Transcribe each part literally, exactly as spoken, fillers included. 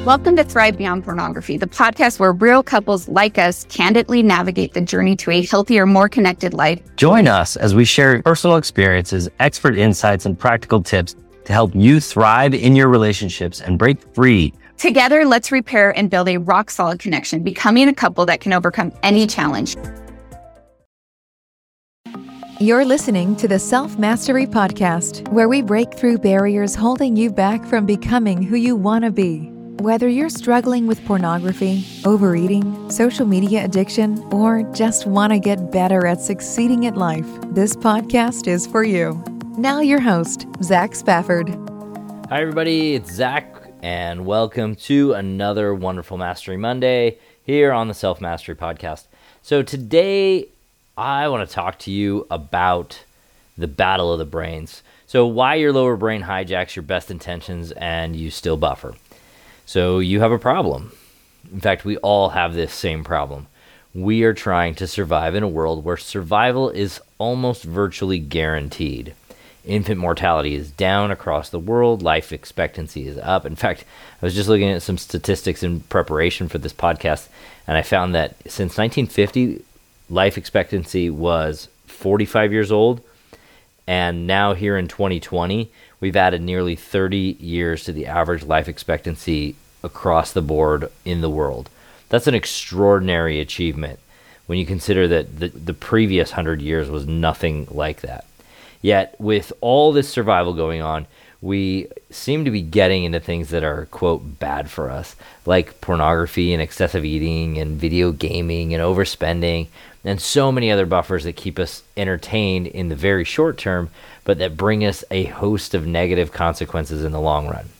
Welcome to Thrive Beyond Pornography, the podcast where real couples like us candidly navigate the journey to a healthier, more connected life. Join us as we share personal experiences, expert insights, and practical tips to help you thrive in your relationships and break free. Together, let's repair and build a rock-solid connection, becoming a couple that can overcome any challenge. You're listening to the Self-Mastery Podcast, where we break through barriers holding you back from becoming who you want to be. Whether you're struggling with pornography, overeating, social media addiction, or just want to get better at succeeding at life, this podcast is for you. Now your host, Zach Spafford. Hi everybody, it's Zach, and welcome to another wonderful Mastery Monday here on the Self-Mastery Podcast. So today, I want to talk to you about the battle of the brains. So why your lower brain hijacks your best intentions and you still buffer. So you have a problem. In fact, we all have this same problem. We are trying to survive in a world where survival is almost virtually guaranteed. Infant mortality is down across the world. Life expectancy is up. In fact, I was just looking at some statistics in preparation for this podcast, and I found that since nineteen fifty, life expectancy was forty-five years old, and now here in twenty twenty, we've added nearly thirty years to the average life expectancy across the board in the world. That's an extraordinary achievement when you consider that the, the previous one hundred years was nothing like that. Yet, with all this survival going on, we seem to be getting into things that are, quote, bad for us, like pornography and excessive eating and video gaming and overspending, and so many other buffers that keep us entertained in the very short term, but that bring us a host of negative consequences in the long run.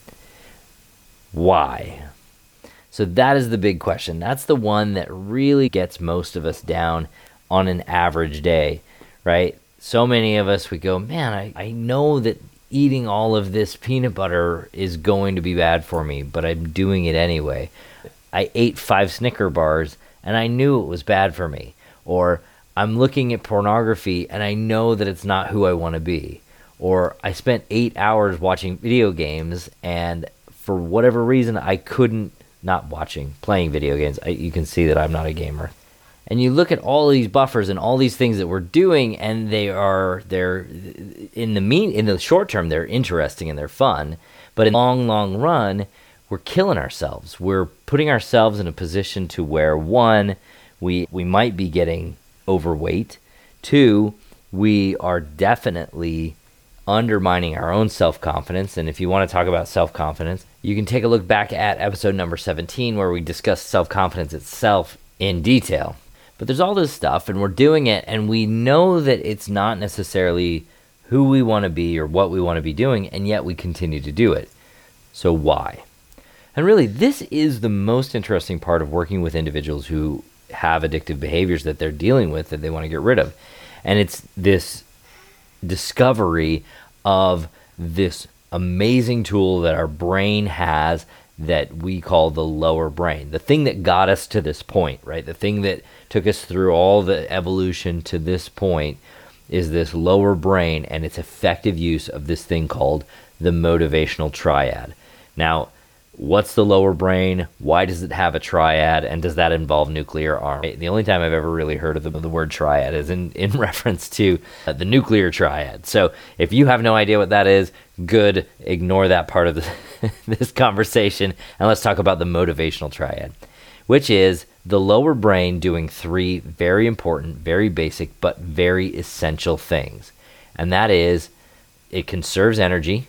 Why? So that is the big question. That's the one that really gets most of us down on an average day, right? So many of us, we go, man, I, I know that eating all of this peanut butter is going to be bad for me, but I'm doing it anyway. I ate five Snicker bars and I knew it was bad for me. Or I'm looking at pornography and I know that it's not who I want to be. Or I spent eight hours watching video games and for whatever reason I couldn't, not watching, playing video games. I, you can see that I'm not a gamer. And you look at all these buffers and all these things that we're doing, and they are, they're, in the mean, in the short term, they're interesting and they're fun. But in the long, long run, we're killing ourselves. We're putting ourselves in a position to where, one, we, we might be getting overweight. Two, we are definitely undermining our own self-confidence. And if you want to talk about self-confidence, you can take a look back at episode number seventeen, where we discussed self-confidence itself in detail. But there's all this stuff, and we're doing it, and we know that it's not necessarily who we want to be or what we want to be doing, and yet we continue to do it. So why? And really, this is the most interesting part of working with individuals who have addictive behaviors that they're dealing with that they want to get rid of. And it's this discovery of this amazing tool that our brain has that we call the lower brain, the thing that got us to this point, right? The thing that took us through all the evolution to this point is this lower brain and its effective use of this thing called the motivational triad. Now, what's the lower brain? Why does it have a triad? And does that involve nuclear arm? The only time I've ever really heard of the, the word triad is in, in reference to uh, the nuclear triad. So if you have no idea what that is, good, ignore that part of the, this conversation, and let's talk about the motivational triad, which is the lower brain doing three very important, very basic, but very essential things. And that is, it conserves energy,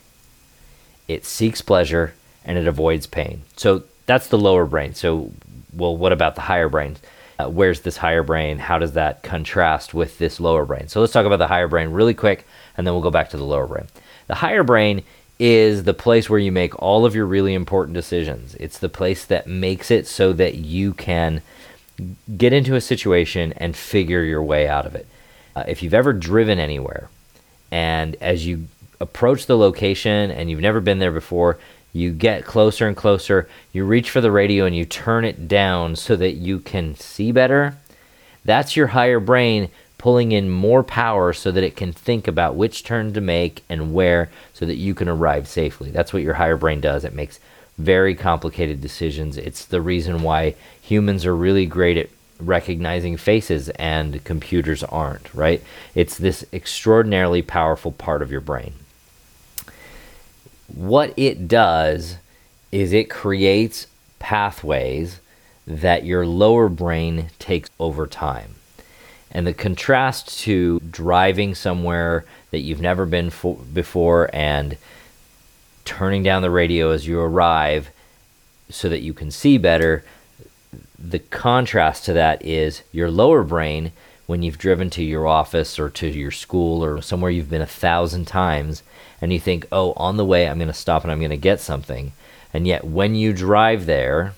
it seeks pleasure, and it avoids pain. So that's the lower brain. So, well, what about the higher brain? Uh, where's this higher brain? How does that contrast with this lower brain? So let's talk about the higher brain really quick, and then we'll go back to the lower brain. The higher brain is the place where you make all of your really important decisions. It's the place that makes it so that you can get into a situation and figure your way out of it. Uh, if you've ever driven anywhere, and as you approach the location and you've never been there before, you get closer and closer, you reach for the radio and you turn it down so that you can see better. That's your higher brain pulling in more power so that it can think about which turn to make and where so that you can arrive safely. That's what your higher brain does. It makes very complicated decisions. It's the reason why humans are really great at recognizing faces and computers aren't, right? It's this extraordinarily powerful part of your brain. What it does is it creates pathways that your lower brain takes over time. And the contrast to driving somewhere that you've never been for, before and turning down the radio as you arrive so that you can see better, the contrast to that is your lower brain, when you've driven to your office or to your school or somewhere you've been a thousand times, and you think, oh, on the way I'm going to stop and I'm going to get something. And yet when you drive there,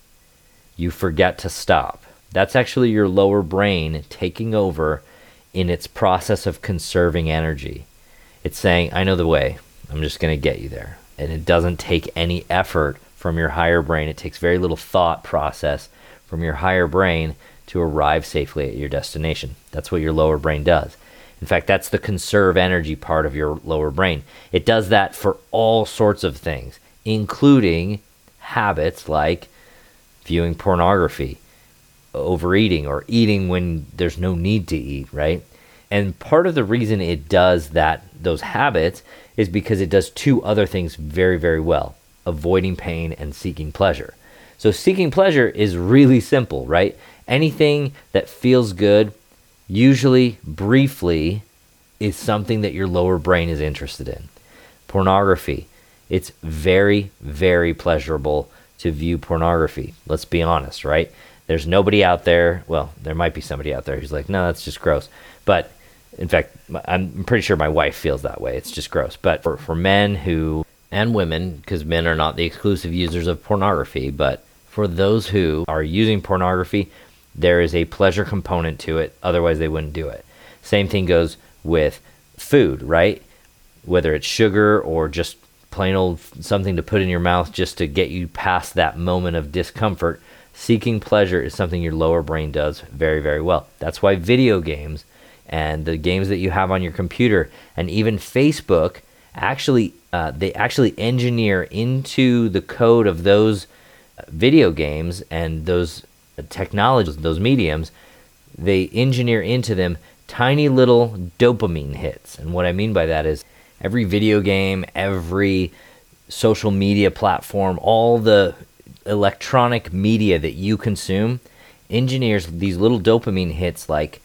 you forget to stop. That's actually your lower brain taking over in its process of conserving energy. It's saying, I know the way. I'm just going to get you there. And it doesn't take any effort from your higher brain. It takes very little thought process from your higher brain to arrive safely at your destination. That's what your lower brain does. In fact, that's the conserve energy part of your lower brain. It does that for all sorts of things, including habits like viewing pornography, overeating, or eating when there's no need to eat, right? And part of the reason it does that, those habits, is because it does two other things very, very well: avoiding pain and seeking pleasure. So seeking pleasure is really simple, right? Anything that feels good, usually briefly, is something that your lower brain is interested in. Pornography, it's very, very pleasurable to view pornography. Let's be honest, right? There's nobody out there, well, there might be somebody out there who's like, no, that's just gross. But in fact, I'm pretty sure my wife feels that way. It's just gross. But for, for men who, and women, because men are not the exclusive users of pornography, but for those who are using pornography, there is a pleasure component to it. Otherwise, they wouldn't do it. Same thing goes with food, right? Whether it's sugar or just plain old something to put in your mouth just to get you past that moment of discomfort, seeking pleasure is something your lower brain does very, very well. That's why video games and the games that you have on your computer and even Facebook, actually, uh, they actually engineer into the code of those video games and those technologies, those mediums, they engineer into them tiny little dopamine hits. And what I mean by that is every video game, every social media platform, all the electronic media that you consume engineers these little dopamine hits like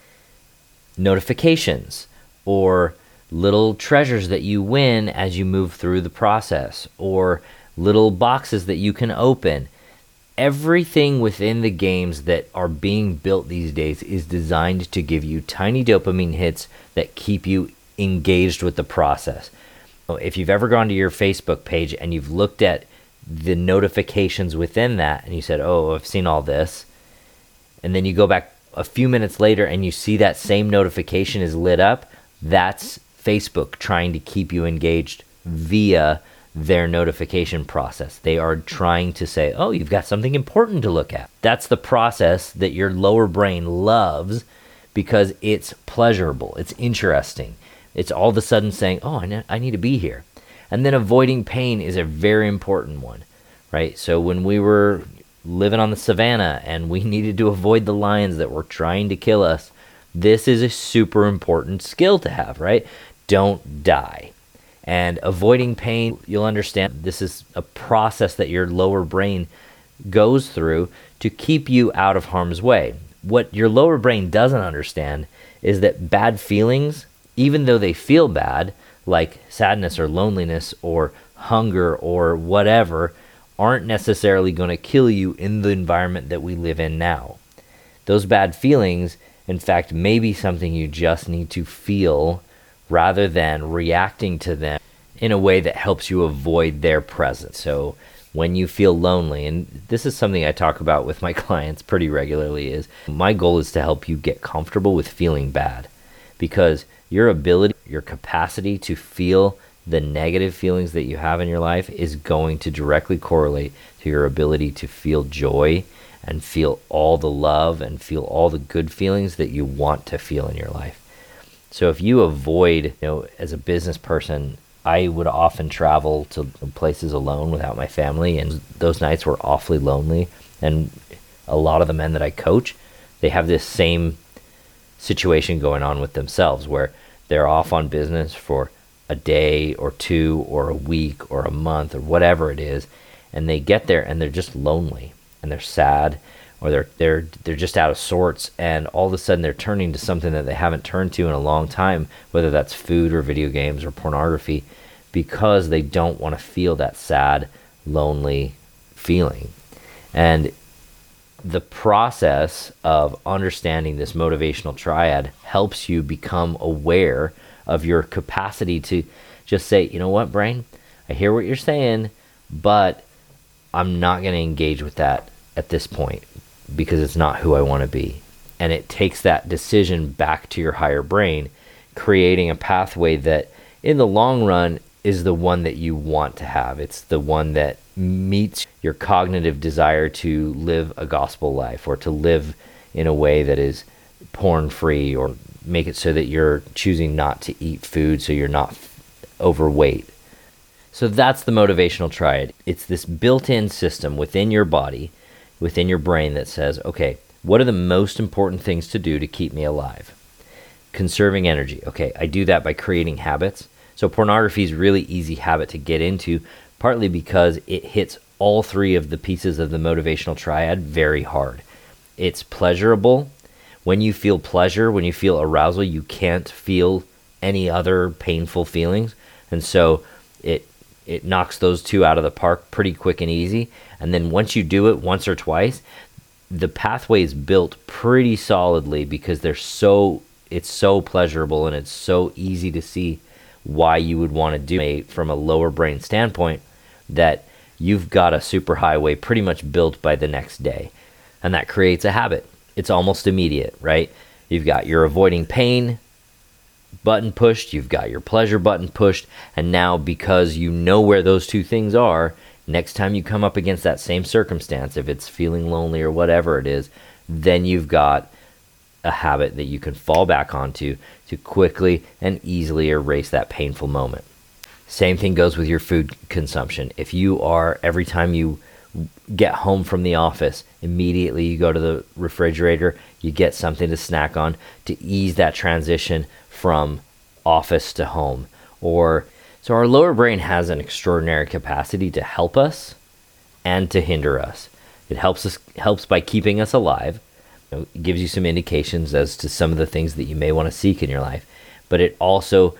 notifications or little treasures that you win as you move through the process or little boxes that you can open. Everything within the games that are being built these days is designed to give you tiny dopamine hits that keep you engaged with the process. If you've ever gone to your Facebook page and you've looked at the notifications within that and you said, oh, I've seen all this, and then you go back a few minutes later and you see that same notification is lit up, that's Facebook trying to keep you engaged via their notification process. They are trying to say, oh, you've got something important to look at. That's the process that your lower brain loves because it's pleasurable, it's interesting. It's all of a sudden saying, oh, I, ne- I need to be here. And then avoiding pain is a very important one, right? So when we were living on the savannah and we needed to avoid the lions that were trying to kill us, this is a super important skill to have, right? Don't die. And avoiding pain, you'll understand this is a process that your lower brain goes through to keep you out of harm's way. What your lower brain doesn't understand is that bad feelings, even though they feel bad, like sadness or loneliness or hunger or whatever, aren't necessarily going to kill you in the environment that we live in now. Those bad feelings, in fact, may be something you just need to feel rather than reacting to them in a way that helps you avoid their presence. So when you feel lonely, and this is something I talk about with my clients pretty regularly, is my goal is to help you get comfortable with feeling bad, because your ability, your capacity to feel the negative feelings that you have in your life is going to directly correlate to your ability to feel joy and feel all the love and feel all the good feelings that you want to feel in your life. So if you avoid, you know, as a business person, I would often travel to places alone without my family, and those nights were awfully lonely. And a lot of the men that I coach, they have this same situation going on with themselves, where they're off on business for a day or two or a week or a month or whatever it is, and they get there and they're just lonely and they're sad, or they're they're they're just out of sorts, and all of a sudden they're turning to something that they haven't turned to in a long time, whether that's food or video games or pornography, because they don't want to feel that sad, lonely feeling. And the process of understanding this motivational triad helps you become aware of your capacity to just say, you know what, brain, I hear what you're saying, but I'm not going to engage with that at this point because it's not who I want to be. And it takes that decision back to your higher brain, creating a pathway that in the long run is the one that you want to have. It's the one that meets your cognitive desire to live a gospel life, or to live in a way that is porn free, or make it so that you're choosing not to eat food so you're not overweight. So that's the motivational triad. It's this built-in system within your body, within your brain, that says, okay, what are the most important things to do to keep me alive? Conserving energy. Okay, I do that by creating habits. So pornography is a really easy habit to get into, partly because it hits all three of the pieces of the motivational triad very hard. It's pleasurable. When you feel pleasure, when you feel arousal, you can't feel any other painful feelings. And so it it knocks those two out of the park pretty quick and easy. And then once you do it once or twice, the pathway is built pretty solidly, because they're so it's so pleasurable and it's so easy to see why you would want to do it from a lower brain standpoint, that you've got a superhighway pretty much built by the next day. And that creates a habit. It's almost immediate, right? You've got your avoiding pain button pushed, you've got your pleasure button pushed, and now because you know where those two things are, next time you come up against that same circumstance, if it's feeling lonely or whatever it is, then you've got a habit that you can fall back onto to quickly and easily erase that painful moment. Same thing goes with your food consumption. If you are, every time you get home from the office, immediately you go to the refrigerator, you get something to snack on to ease that transition from office to home. Or so our lower brain has an extraordinary capacity to help us and to hinder us. It helps us helps by keeping us alive. You know, it gives you some indications as to some of the things that you may want to seek in your life, but it also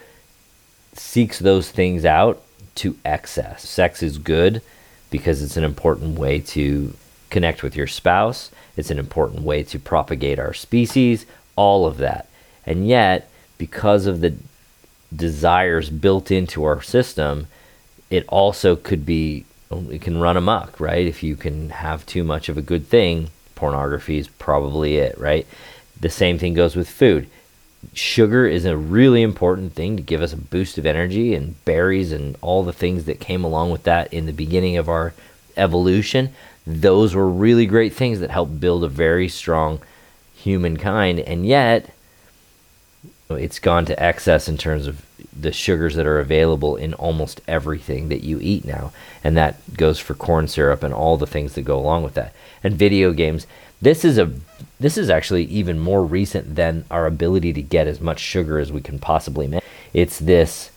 seeks those things out to excess. Sex is good because it's an important way to connect with your spouse. It's an important way to propagate our species, all of that. And yet, because of the desires built into our system, it also could be, it can run amok, right? If you can have too much of a good thing, pornography is probably it, right? The same thing goes with food. Sugar is a really important thing to give us a boost of energy, and berries and all the things that came along with that in the beginning of our evolution. Those were really great things that helped build a very strong humankind, and yet it's gone to excess in terms of the sugars that are available in almost everything that you eat now. And that goes for corn syrup and all the things that go along with that. And video games. This is a this is actually even more recent than our ability to get as much sugar as we can possibly make. It's this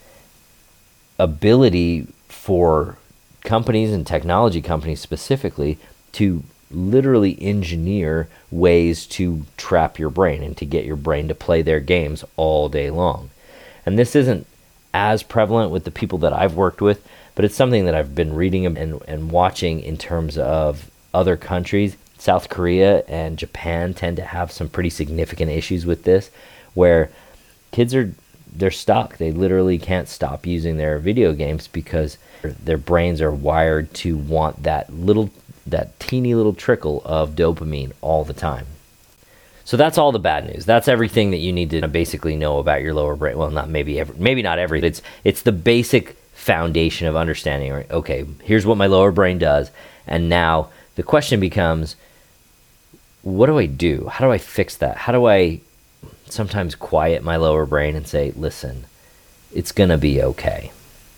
ability for companies and technology companies specifically to literally engineer ways to trap your brain and to get your brain to play their games all day long. And this isn't as prevalent with the people that I've worked with, but it's something that I've been reading and, and watching in terms of other countries. South Korea and Japan tend to have some pretty significant issues with this, where kids are they're stuck. They literally can't stop using their video games because their brains are wired to want that little that teeny little trickle of dopamine all the time. So that's all the bad news. That's everything that you need to basically know about your lower brain. Well, not maybe every, maybe not every. It's it's the basic foundation of understanding. Right? Okay, here's what my lower brain does, and now the question becomes, what do I do? How do I fix that? How do I sometimes quiet my lower brain and say, listen, it's going to be okay?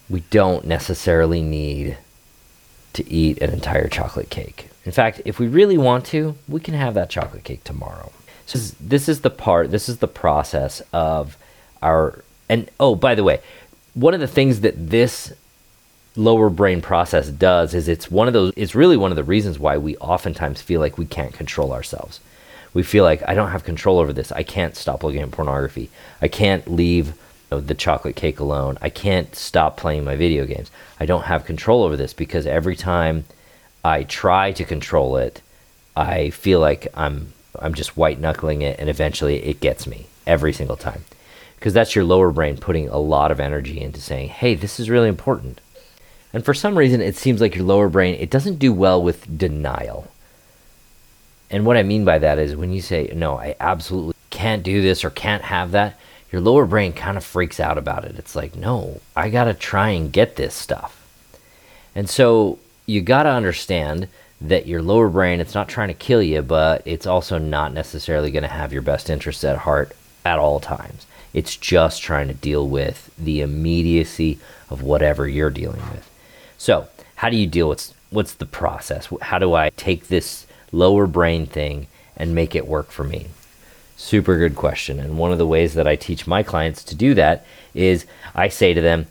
we don't necessarily need to eat an entire chocolate cake. In fact, if we really want to, we can have that chocolate cake tomorrow. So this is the part, this is the process of our, and oh, by the way, one of the things that this lower brain process does is it's one of those, it's really one of the reasons why we oftentimes feel like we can't control ourselves. We feel like, I don't have control over this. I can't stop looking at pornography. I can't leave, you know, the chocolate cake alone. I can't stop playing my video games. I don't have control over this because every time I try to control it, I feel like I'm I'm just white knuckling it, and eventually it gets me every single time. Because that's your lower brain putting a lot of energy into saying, hey, this is really important. And for some reason, it seems like your lower brain, it doesn't do well with denial. And what I mean by that is when you say, no, I absolutely can't do this or can't have that, your lower brain kind of freaks out about it. It's like, no, I got to try and get this stuff. And so you got to understand that your lower brain, it's not trying to kill you, but it's also not necessarily going to have your best interests at heart at all times. It's just trying to deal with the immediacy of whatever you're dealing with. So how do you deal with, what's the process? How do I take this lower brain thing and make it work for me? Super good question. And one of the ways that I teach my clients to do that is I say to them,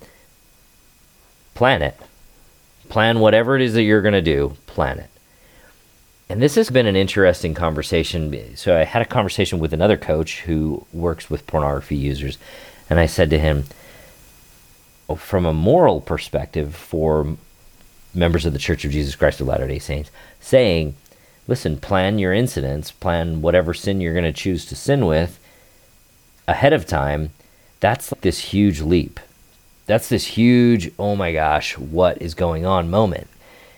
plan it. Plan whatever it is that you're going to do, plan it. And this has been an interesting conversation. So I had a conversation with another coach who works with pornography users. And I said to him, from a moral perspective for members of the Church of Jesus Christ of Latter-day Saints, saying, listen, plan your incidents, plan whatever sin you're going to choose to sin with ahead of time. That's like this huge leap. That's this huge, oh my gosh, what is going on moment.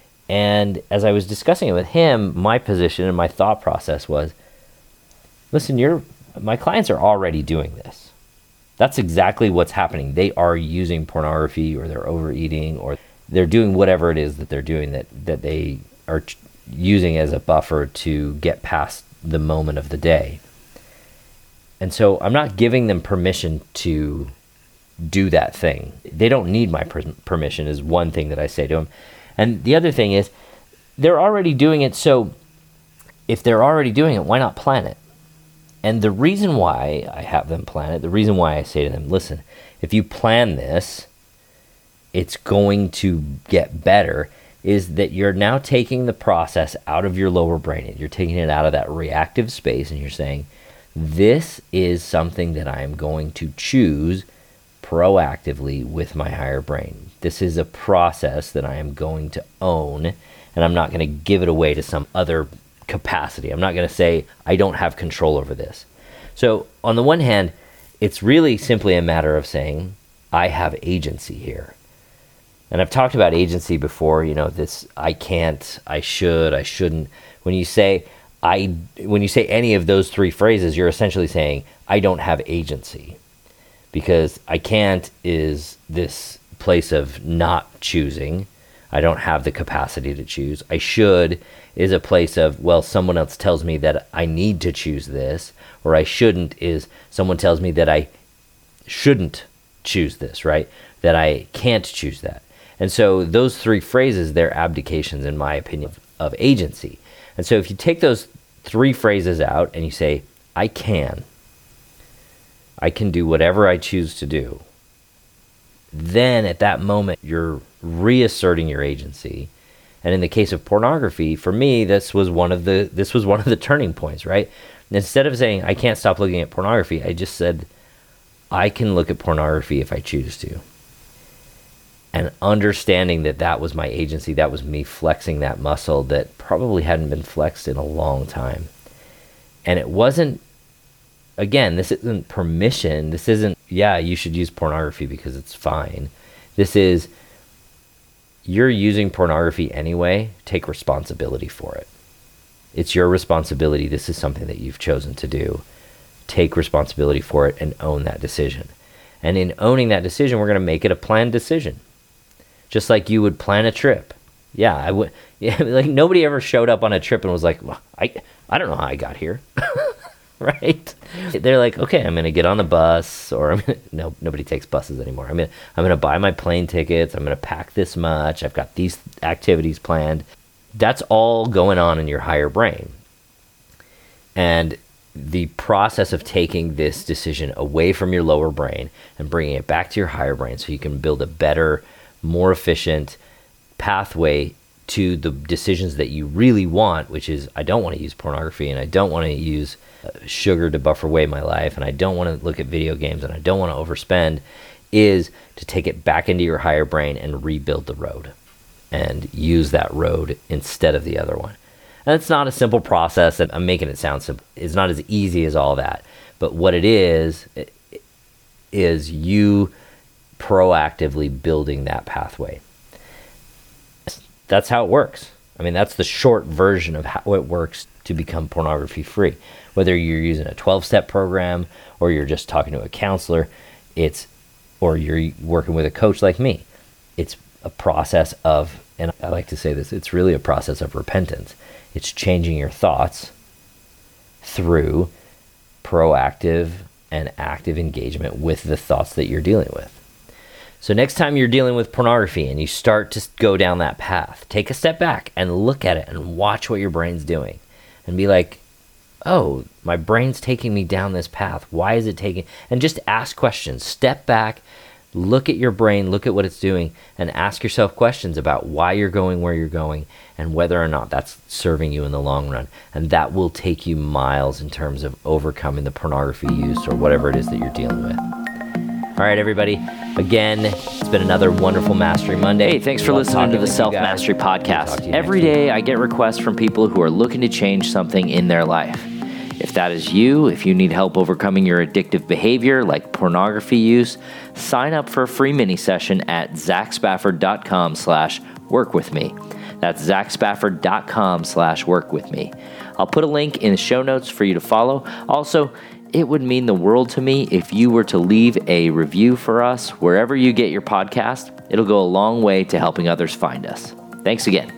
And as I was discussing it with him, my position and my thought process was, listen, you're, my clients are already doing this. That's exactly what's happening. They are using pornography, or they're overeating, or they're doing whatever it is that they're doing that, that they are ch- using as a buffer to get past the moment of the day. And so I'm not giving them permission to do that thing. They don't need my per- permission is one thing that I say to them. And the other thing is, they're already doing it, so if they're already doing it, why not plan it? And the reason why I have them plan it, the reason why I say to them, listen, if you plan this, it's going to get better, is that you're now taking the process out of your lower brain. You're taking it out of that reactive space, and you're saying, this is something that I am going to choose proactively with my higher brain. This is a process that I am going to own, and I'm not going to give it away to some other capacity. I'm not going to say I don't have control over this. So on the one hand, it's really simply a matter of saying I have agency here. And I've talked about agency before, you know, this I can't, I should, I shouldn't. When you say I when you say any of those three phrases, you're essentially saying I don't have agency. Because I can't is this place of not choosing. I don't have the capacity to choose. I should is a place of, well, someone else tells me that I need to choose this. Or I shouldn't is someone tells me that I shouldn't choose this, right? That I can't choose that. And so those three phrases, they're abdications, in my opinion, of, of agency. And so if you take those three phrases out and you say, I can, I can do whatever I choose to do, then at that moment, you're reasserting your agency. And in the case of pornography, for me, this was one of the this was one of the turning points, right? And instead of saying, I can't stop looking at pornography, I just said, I can look at pornography if I choose to. And understanding that that was my agency, that was me flexing that muscle that probably hadn't been flexed in a long time. And it wasn't, again, this isn't permission. This isn't, yeah, you should use pornography because it's fine. This is, you're using pornography anyway, take responsibility for it. It's your responsibility. This is something that you've chosen to do. Take responsibility for it and own that decision. And in owning that decision, we're going to make it a planned decision. Just like you would plan a trip. Yeah, I would. Yeah, like nobody ever showed up on a trip and was like, well, I, I don't know how I got here. right? They're like, okay, I'm going to get on a bus, or I'm gonna, no, nobody takes buses anymore. I'm going to I'm going to buy my plane tickets. I'm going to pack this much. I've got these activities planned. That's all going on in your higher brain. And the process of taking this decision away from your lower brain and bringing it back to your higher brain so you can build a better, more efficient pathway to the decisions that you really want, which is, I don't want to use pornography, and I don't want to use uh, sugar to buffer away my life, and I don't want to look at video games, and I don't want to overspend, is to take it back into your higher brain and rebuild the road and use that road instead of the other one. And it's not a simple process. That I'm making it sound simple. It's not as easy as all that. But what it is, is you proactively building that pathway. That's how it works. I mean, that's the short version of how it works to become pornography free. Whether you're using a twelve-step program, or you're just talking to a counselor, it's, or you're working with a coach like me, it's a process of, and I like to say this, it's really a process of repentance. It's changing your thoughts through proactive and active engagement with the thoughts that you're dealing with. So next time you're dealing with pornography and you start to go down that path, take a step back and look at it and watch what your brain's doing and be like, oh, my brain's taking me down this path. Why is it taking? And just ask questions. Step back, look at your brain, look at what it's doing, and ask yourself questions about why you're going where you're going and whether or not that's serving you in the long run. And that will take you miles in terms of overcoming the pornography use or whatever it is that you're dealing with. All right, everybody. Again, it's been another wonderful Mastery Monday. Hey, thanks for Love listening to talking the with you Self guys. Mastery Podcast. you Every next day I get requests from people who are looking to change something in their life. If that is you, if you need help overcoming your addictive behavior like pornography use, sign up for a free mini session at zachspafford.com slash work with me. That's zachspafford.com slash work with me. I'll put a link in the show notes for you to follow. Also, it would mean the world to me if you were to leave a review for us wherever you get your podcast. It'll go a long way to helping others find us. Thanks again.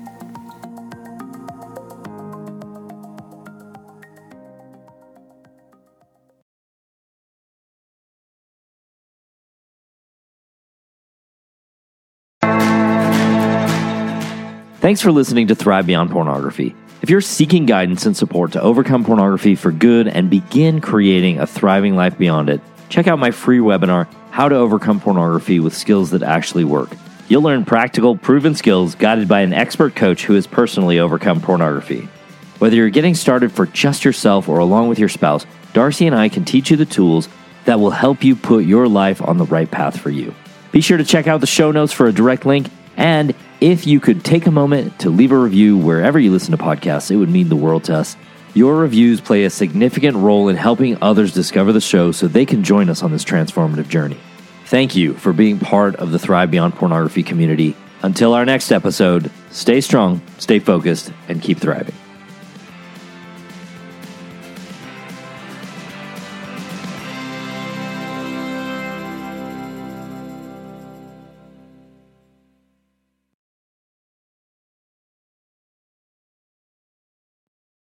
Thanks for listening to Thrive Beyond Pornography. If you're seeking guidance and support to overcome pornography for good and begin creating a thriving life beyond it, check out my free webinar, How to Overcome Pornography with Skills That Actually Work. You'll learn practical, proven skills guided by an expert coach who has personally overcome pornography. Whether you're getting started for just yourself or along with your spouse, Darcy and I can teach you the tools that will help you put your life on the right path for you. Be sure to check out the show notes for a direct link, and if you could take a moment to leave a review wherever you listen to podcasts, it would mean the world to us. Your reviews play a significant role in helping others discover the show so they can join us on this transformative journey. Thank you for being part of the Thrive Beyond Pornography community. Until our next episode, stay strong, stay focused, and keep thriving.